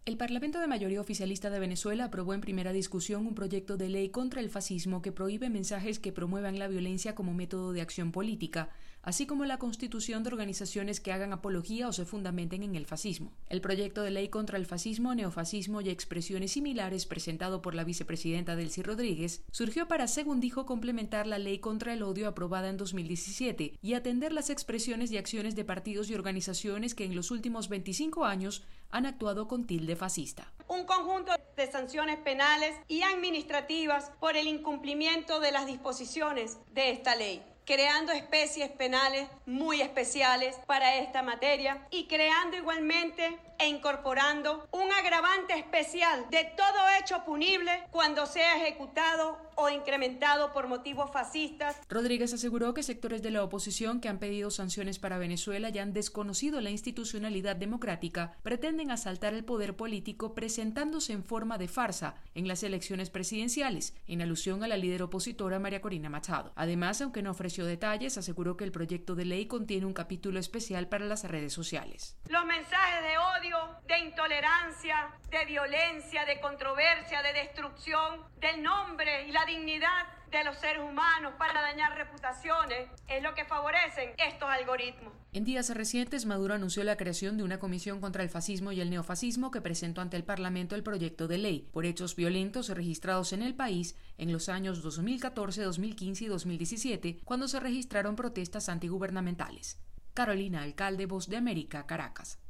El Parlamento de mayoría oficialista de Venezuela aprobó en primera discusión un proyecto de ley contra el fascismo que prohíbe mensajes que promuevan la violencia como método de acción política, así como la constitución de organizaciones que hagan apología o se fundamenten en el fascismo. El proyecto de ley contra el fascismo, neofascismo y expresiones similares presentado por la vicepresidenta Delcy Rodríguez surgió para, según dijo, complementar la ley contra el odio aprobada en 2017 y atender las expresiones y acciones de partidos y organizaciones que en los últimos 25 años han actuado con tilde fascista. Un conjunto de sanciones penales y administrativas por el incumplimiento de las disposiciones de esta ley, creando especies penales muy especiales para esta materia y creando igualmente e incorporando un agravante especial de todo hecho punible cuando sea ejecutado o incrementado por motivos fascistas. Rodríguez aseguró que sectores de la oposición que han pedido sanciones para Venezuela y han desconocido la institucionalidad democrática pretenden asaltar el poder político presentándose en forma de farsa en las elecciones presidenciales, en alusión a la líder opositora María Corina Machado. Además, aunque no ofreció detalles, aseguró que el proyecto de ley contiene un capítulo especial para las redes sociales. Los mensajes de odio, de intolerancia, de violencia, de controversia, de destrucción del nombre y la dignidad de los seres humanos para dañar reputaciones es lo que favorecen estos algoritmos. En días recientes, Maduro anunció la creación de una comisión contra el fascismo y el neofascismo que presentó ante el Parlamento el proyecto de ley por hechos violentos registrados en el país en los años 2014, 2015 y 2017, cuando se registraron protestas antigubernamentales. Carolina Alcalde, Voz de América, Caracas.